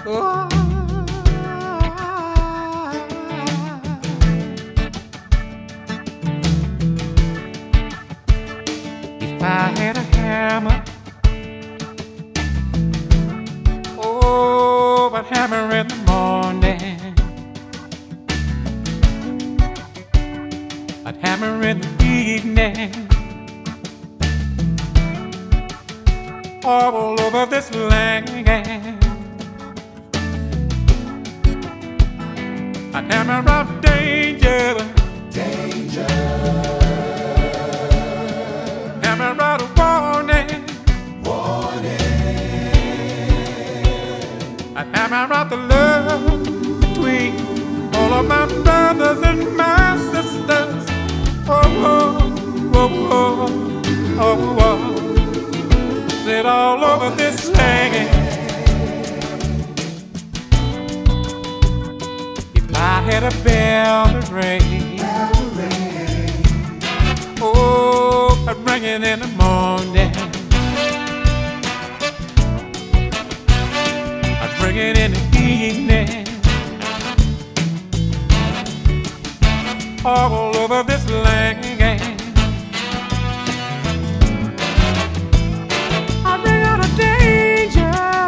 Oh, if I had a hammer, oh, I'd hammer in the morning, I'd hammer in the evening, all over this land. I'd hammer out danger, danger. Hammer out a warning, warning. I'd hammer out the love between all of my brothers and my sisters. Oh, oh, oh, oh, oh, oh. Sit all over this land. I had a bell to ring, oh, I'd ring it in the morning, I'd ring it in the evening, all over this land. I'd ring out a danger.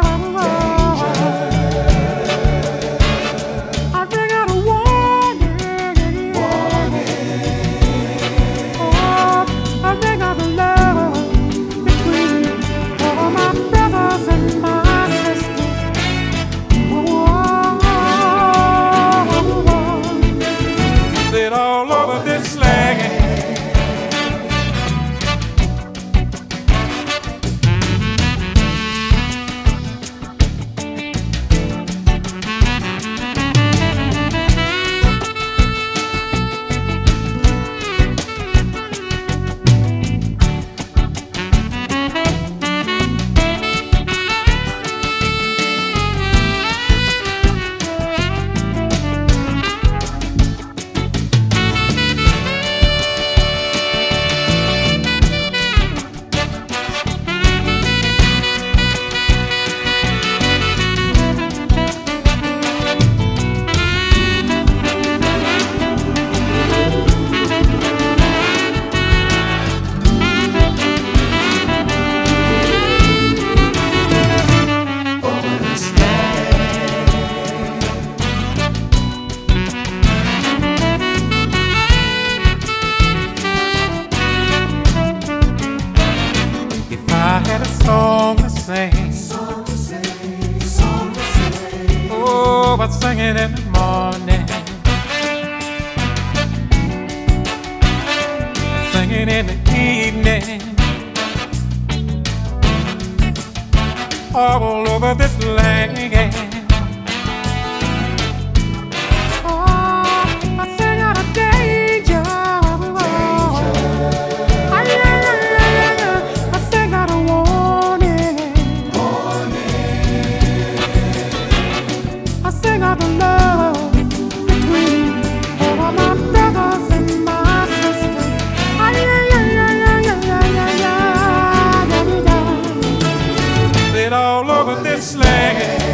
All over this land. I had a song to sing, song to sing, song to sing. Oh, I'd sing it in the morning, I'd sing it in the evening, all over this land. All over this land.